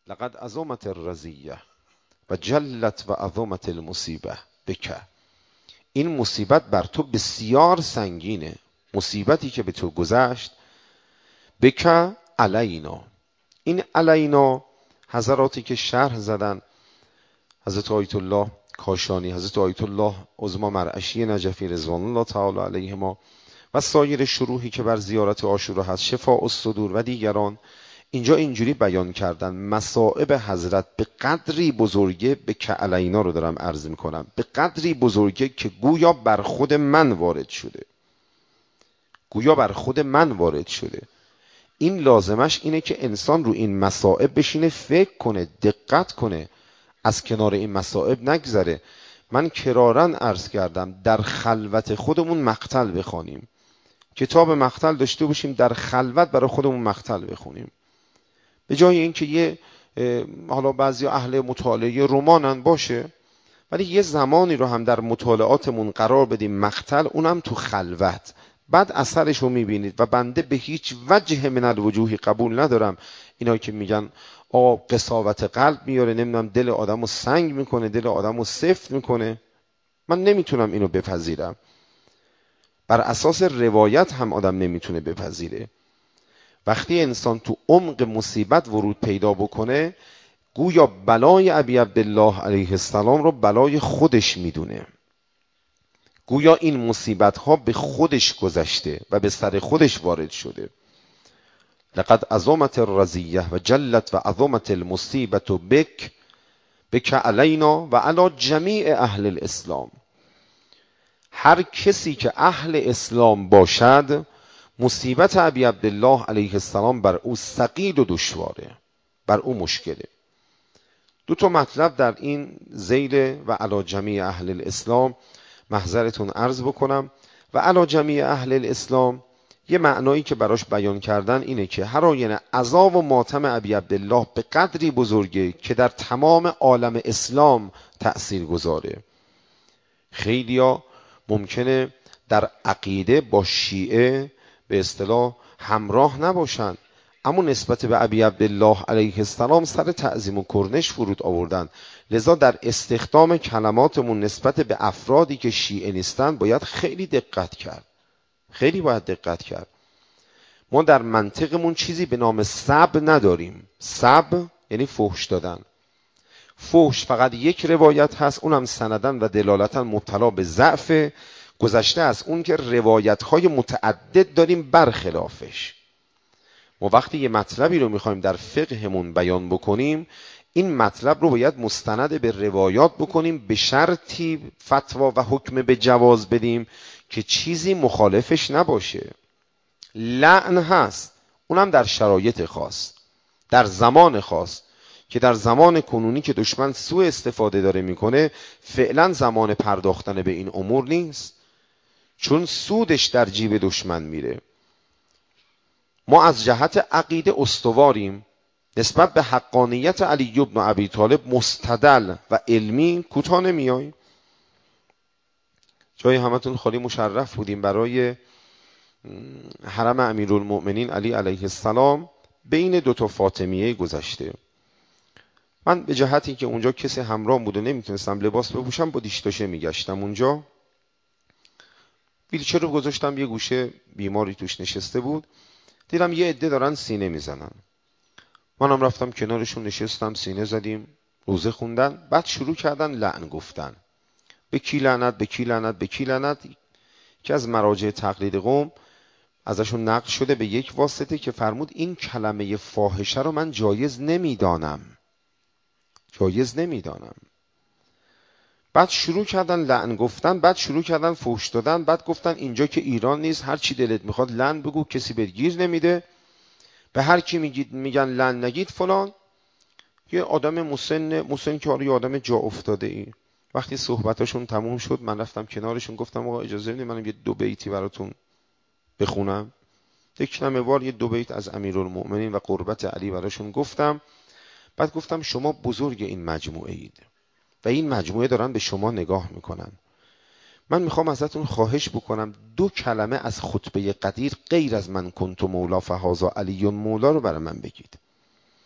لقد عظمت الرزیه و جلت و عظمت المصیبه بک. این مصیبت بر تو بسیار سنگینه، مصیبتی که به تو گذشت. بک علینا. این علینا حضراتی که شرح زدن، حضرت آیت الله کاشانی، حضرت آیت الله عظما مرعشی نجفی رضوان الله تعالی علیهما و سایر شروحی که بر زیارت عاشورا هست، شفاء الصدور و دیگران، اینجا اینجوری بیان کردن مصائب حضرت به قدری بزرگه. به که علینا رو دارم عرض میکنم، به قدری بزرگه که گویا بر خود من وارد شده، گویا بر خود من وارد شده. این لازمش اینه که انسان رو این مصائب بشینه فکر کنه، دقت کنه، از کنار این مصائب نگذره. من کرارن عرض کردم در خلوت خودمون مقتل بخوانیم، کتاب مقتل داشته باشیم، در خلوت برای خودمون مقتل بخونیم، به جای اینکه یه حالا بعضی اهل مطالعه رمانن باشه، ولی یه زمانی رو هم در مطالعاتمون قرار بدیم مقتل، اونم تو خلوت. بعد اثرش رو میبینید و بنده به هیچ وجه من الوجوهی قبول ندارم اینا که میگن قساوت قلب میاره، نمیدونم دل آدم رو سنگ میکنه، دل آدم رو سفت میکنه. من نمیتونم اینو بپذیرم. بر اساس روایت هم آدم نمیتونه بپذیره. وقتی انسان تو عمق مصیبت ورود پیدا بکنه، گویا بلای ابی عبدالله علیه السلام رو بلای خودش میدونه، گویا این مصیبت ها به خودش گذشته و به سر خودش وارد شده. لقد عظمت الرزیه و جلت و عظمت المصیبت بک علینا و علی جمیع اهل الاسلام. هر کسی که اهل اسلام باشد، مصیبت ابی عبدالله علیه السلام بر او ثقیل و دشواره، بر او مشکله. دو تا مطلب در این ذیل و علی جمیع اهل الاسلام محضرتون عرض بکنم. و علی جمیع اهل الاسلام یه معنایی که براش بیان کردن اینه که هر آینه عذاب و ماتم ابی عبدالله به قدری بزرگه که در تمام عالم اسلام تأثیر گذاره. خیلیا ممکنه در عقیده با شیعه به اصطلاح همراه نباشن، اما نسبت به ابی عبدالله علیه السلام سر تعظیم و کرنش فرود آوردن. لذا در استخدام کلماتمون نسبت به افرادی که شیعه نیستن باید خیلی دقت کرد، خیلی باید دقت کرد. ما در منطقمون چیزی به نام سب نداریم. سب یعنی فحش دادن. فحش فقط یک روایت هست، اونم سندن و دلالتا مبتلا به ضعف، گذشته از اون که روایت‌های متعدد داریم برخلافش. ما وقتی یه مطلبی رو میخوایم در فقهمون بیان بکنیم، این مطلب رو باید مستند به روایات بکنیم، به شرطی فتوا و حکم به جواز بدیم که چیزی مخالفش نباشه. لعن هست، اونم در شرایط خاص، در زمان خاص، که در زمان کنونی که دشمن سوء استفاده داره میکنه فعلا زمان پرداختن به این امور نیست، چون سودش در جیب دشمن میره. ما از جهت عقیده استواریم، نسبت به حقانیت علی بن ابی طالب مستدل و علمی کوتاه نمیاییم. جای همتون خالی مشرف بودیم برای حرم امیرالمؤمنین علی علیه السلام بین دو تا فاطمیه گذشته. من به جهتی که اونجا کسی همراه بود و نمیتونستم لباس بپوشم با دیشتاشه میگشتم اونجا. ویلچر رو گذاشتم یه گوشه، بیماری توش نشسته بود، دیدم یه عده دارن سینه میزنن. منم رفتم کنارشون نشستم، سینه زدیم، روزه خوندن. بعد شروع کردن لعن گفتن، به کی لعنت، به کی لعنت، به کی لعنت. که از مراجع تقلید قوم ازشون نقل شده به یک واسطه که فرمود این کلمه فاحشه رو من جایز نمیدانم، جایز نمیدانم. بعد شروع کردن لعن گفتن، بعد شروع کردن فحش دادن، بعد گفتن اینجا که ایران نیست، هر چی دلت میخواد لعن بگو، کسی بهت گیر نمیده، به هر کی میگن لعن نگید فلان. یه آدم مسن که یه آدم جا افتاده ای. وقتی صحبتاشون تموم شد من رفتم کنارشون، گفتم آقا اجازه بدید منم یه 2 بیتی براتون بخونم. یک نموار یه 2 بیت از امیرالمؤمنین و قربت علی براشون گفتم. بعد گفتم شما بزرگ این مجموعه اید و این مجموعه دارن به شما نگاه میکنن. من میخوام ازتون خواهش بکنم 2 کلمه از خطبه قدیر غیر از من کنت مولا فهذا علی مولا رو برای من بگید.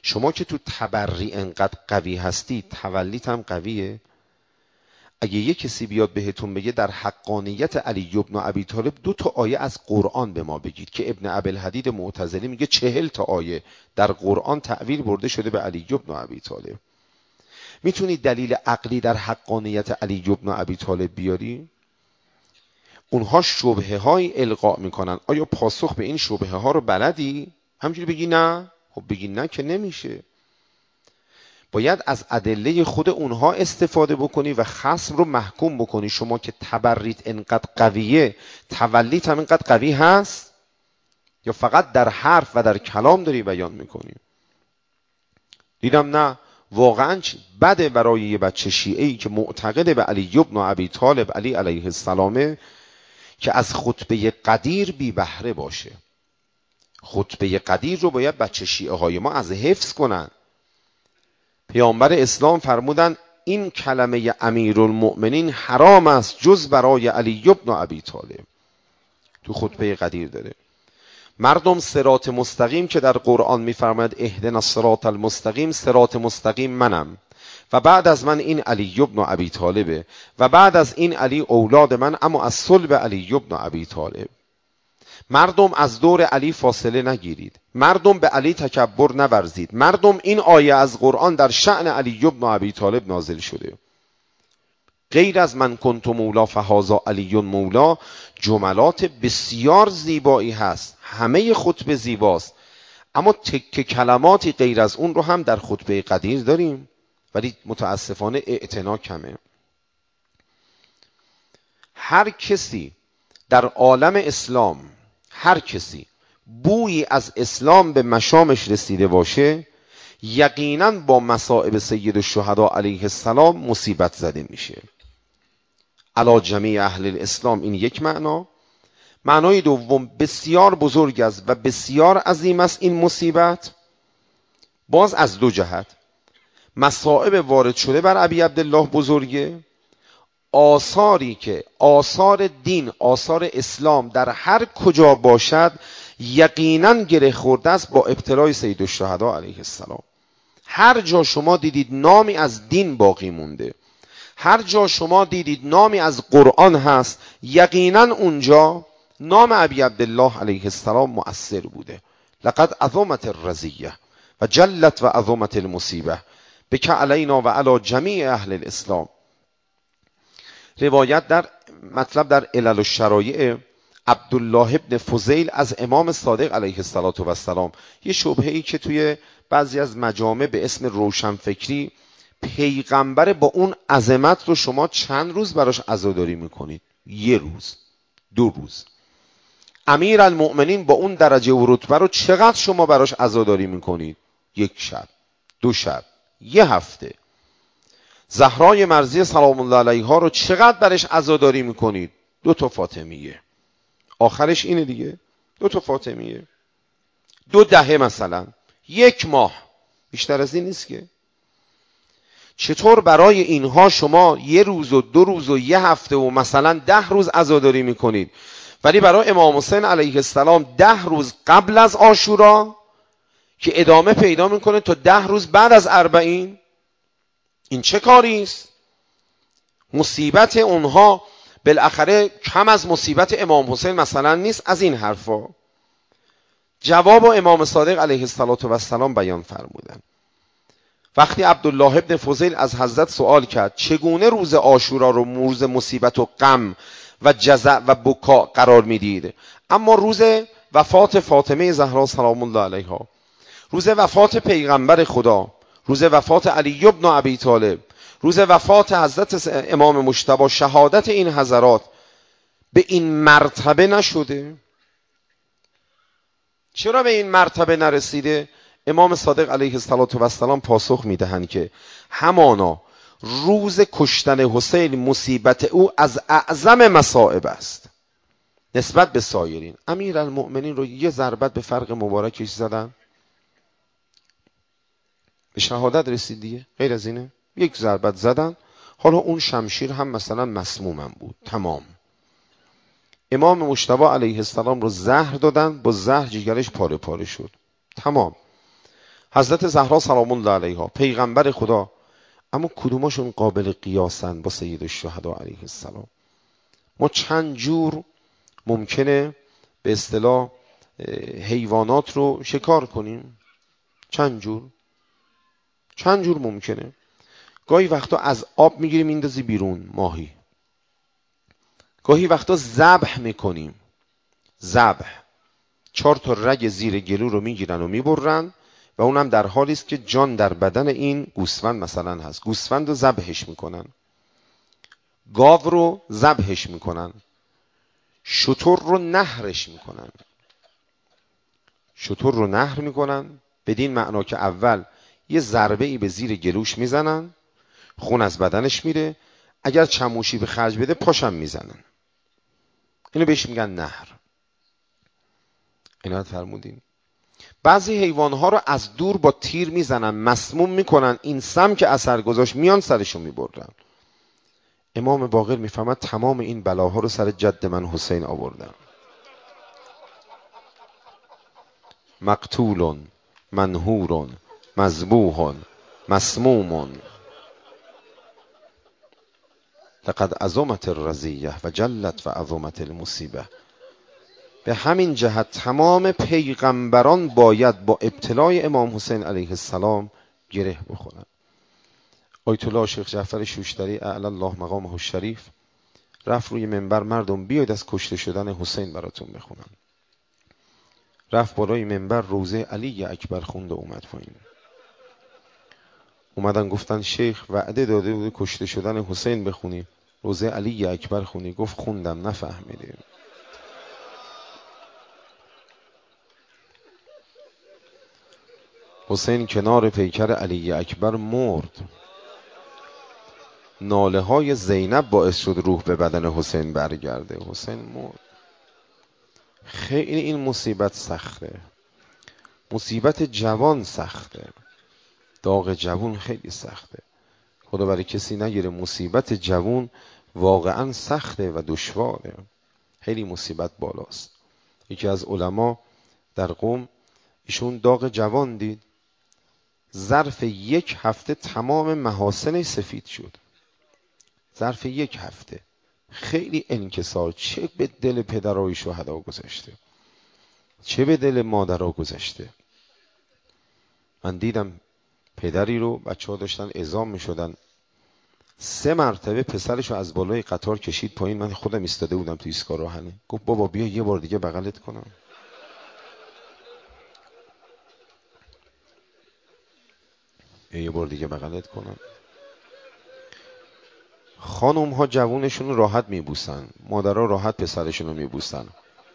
شما که تو تبری انقدر قوی هستی، تولیت هم قویه. اگه یه کسی بیاد بهتون بگه در حقانیت علی ابن ابی طالب 2 آیه از قرآن به ما بگید، که ابن ابوالحدید معتزلی میگه 40 آیه در قرآن تعویل برده شده به علی ابن ابی طالب، میتونید دلیل عقلی در حقانیت علی ابن ابی طالب بیاری؟ اونها شبهه های القا میکنن، آیا پاسخ به این شبهه ها رو بلدی؟ همجوری بگی نه؟ خب بگی نه که نمیشه، باید از ادله خود اونها استفاده بکنی و خصم رو محکوم بکنی. شما که تبریت انقدر قویه، تولیت هم انقدر قوی هست، یا فقط در حرف و در کلام داری بیان میکنی؟ دیدم نه، واقعا بده برای یه بچه شیعه‌ای که معتقد به علی ابن ابی طالب علی علیه السلام که از خطبه قدیر بی بهره باشه. خطبه قدیر رو باید بچه شیعه های ما از حفظ کنن. پیامبر اسلام فرمودن این کلمه امیرالمؤمنین حرام است جز برای علی ابن ابی طالب. تو خطبه قدیر داره. مردم صراط مستقیم که در قرآن میفرماید اهدنا الصراط المستقیم، صراط مستقیم منم و بعد از من این علی ابن ابی طالبه و بعد از این علی اولاد من، اما از صلب علی ابن ابی طالب. مردم از دور علی فاصله نگیرید، مردم به علی تکبر نورزید، مردم این آیه از قرآن در شأن علی ابن ابی طالب نازل شده. غیر از من کنت مولا فهذا علی مولا، جملات بسیار زیبایی هست، همه خطبه زیباست، اما تکه کلماتی غیر از اون رو هم در خطبه قدیر داریم، ولی متاسفانه اعتنا کمه. هر کسی در عالم اسلام، هر کسی بویی از اسلام به مشامش رسیده باشه، یقینا با مصائب سید الشهدا علیه السلام مصیبت زده میشه. علی جمیع اهل الاسلام، این یک معنا. معنای دوم بسیار بزرگ است و بسیار عظیم است این مصیبت، باز از 2 جهت. مصائب وارد شده بر ابی عبدالله بزرگه، آثاری که آثار دین، آثار اسلام در هر کجا باشد یقینا گره خورده است با ابتلای سید الشهدا علیه السلام. هر جا شما دیدید نامی از دین باقی مونده، هر جا شما دیدید نامی از قرآن هست، یقینا اونجا نام ابی عبدالله علیه السلام مؤثر بوده. لقد عظمت الرزیه و جلت و عظمت المصیبه بک علینا و علی جمیع اهل الاسلام. روایت در مطلب در علل الشرایع عبدالله ابن فضیل از امام صادق علیه السلام، یه شبهه‌ای که توی بعضی از مجامع به اسم روشنفکری، پیغمبر با اون عظمت رو شما چند روز براش عزاداری میکنید؟ 1 روز، 2 روز. امیر المؤمنین با اون درجه و رتبه رو چقدر شما براش عزاداری میکنید؟ 1 شب، 2 شب، 1 هفته. زهرای مرضیه سلام الله علیها رو چقدر برش عزاداری میکنید؟ 2 فاطمیه. آخرش اینه دیگه، 2 فاطمیه، 2 دهه مثلا، 1 ماه، بیشتر از این نیست که. چطور برای اینها شما 1 روز و 2 روز و 1 هفته و مثلا 10 روز عزاداری میکنید، ولی برای امام حسین علیه السلام 10 روز قبل از عاشورا که ادامه پیدا میکنه تا 10 روز بعد از 40؟ این چه کاری است؟ مصیبت اونها بالاخره کم از مصیبت امام حسین مثلا نیست. از این حرفا جواب امام صادق علیه السلام بیان فرمودن. وقتی عبدالله ابن فضیل از حضرت سوال کرد چگونه روز عاشورا رو روز مصیبت و غم و جزع و بکا قرار میدید، اما روز وفات فاطمه زهرا سلام الله علیها، روز وفات پیغمبر خدا، روز وفات علی ابن ابی طالب، روز وفات حضرت امام مجتبی، شهادت این حضرات به این مرتبه نشده؟ چرا به این مرتبه نرسیده؟ امام صادق علیه السلام پاسخ میدهند که همانا روز کشتن حسین مصیبت او از اعظم مصائب است نسبت به سایرین. امیرالمؤمنین رو 1 ضربت به فرق مبارکش زدن، به شهادت رسید دیگه، غیر از اینه. 1 ضربت زدن، حالا اون شمشیر هم مثلا مسمومم بود، تمام. امام مجتبی علیه السلام رو زهر دادن، با زهر جگرش پاره پاره شد، تمام. حضرت زهرا سلام الله علیها، پیغمبر خدا، اما کدوماشون قابل قیاسن با سید الشهدا علیه السلام؟ ما چند جور ممکنه به اصطلاح حیوانات رو شکار کنیم؟ چند جور ممکنه. گاهی وقتا از آب میگیریم میندازی بیرون ماهی، گاهی وقتا ذبح میکنیم. ذبح 4 تا رگ زیر گلو رو میگیرن و میبرن و اونم در حالی است که جان در بدن این گوسفند مثلا هست. گوسفند رو ذبحش میکنن، گاو رو ذبحش میکنن، شتر رو نحرش میکنن. شتر رو نحر میکنن بدین معنا که اول یه ضربه ای به زیر گلوش میزنن، خون از بدنش میره، اگر چموشی به خرج بده پاشم میزنن. اینو بهش میگن نحر. اینا فرمودین. بعضی حیوانها رو از دور با تیر میزنن، مسموم میکنن، این سم که اثر گذاشت میان سرشو میبرن. امام باقر میفهمد تمام این بلاها رو سر جد من حسین آوردن. مقتول، منهور، مذبوح، مسموم، لقد عظمت الرزیه و جلت و عظمت المصیبه. به همین جهت تمام پیغمبران باید با ابتلای امام حسین علیه السلام گره بخورن. آیت الله شیخ جعفر شوشتری اعلی الله مقامه الشریف رفت روی منبر، مردم بیاید از کشته شدن حسین براتون بخونم. رفت بالای منبر روضه علی اکبر خوند و اومد پایین. اومدن گفتن شیخ وعده داده بود کشته شدن حسین بخونی، روضه علی اکبر خونی. گفت خوندم نفهمیدیم. حسین کنار پیکر علی اکبر مرد. ناله های زینب باعث شد روح به بدن حسین برگرده. حسین مرد. خیلی این مصیبت سخته. مصیبت جوان سخته. داغ جوان خیلی سخته. خدا برای کسی نگیره. مصیبت جوان واقعا سخته و دشواره. خیلی مصیبت بالاست. یکی از علما در قم ایشون داغ جوان دید، ظرف 1 هفته تمام محاسنش سفید شد. ظرف 1 هفته. خیلی انکسار. چه به دل پدرای شهدا گذشته، چه به دل مادرها گذشته. من دیدم پدری رو بچه‌ها داشتن اعزام می‌شدن، 3 مرتبه پسرش رو از بالای قطار کشید پایین. من خودم ایستاده بودم تو ایستگاه راهنه. گفت بابا بیا یه بار دیگه بغلت کنم. یه بار دیگه بغلت کنم. خانم ها جوونشون رو راحت میبوسن، مادرها راحت پسرشون رو میبوسن.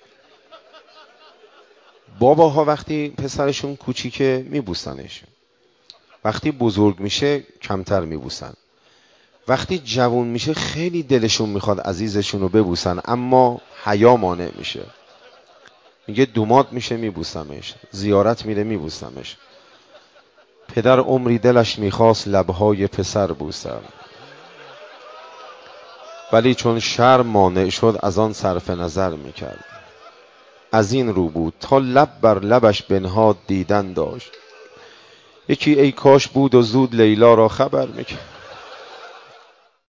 باباها وقتی پسرشون کوچیکه میبوسنش، وقتی بزرگ میشه کمتر میبوسن. وقتی جوون میشه خیلی دلشون میخواد عزیزشون رو ببوسن، اما حیا مانع میشه. میگه دوماد میشه میبوسمش، زیارت میره میبوسمش. پدر عمری دلش میخواست لبهای پسر بوسم، ولی چون شرم مانع شد از آن صرف نظر میکرد. از این رو بود تا لب بر لبش بنهاد دیدن داشت. یکی ای کاش بود و زود لیلا را خبر میکرد.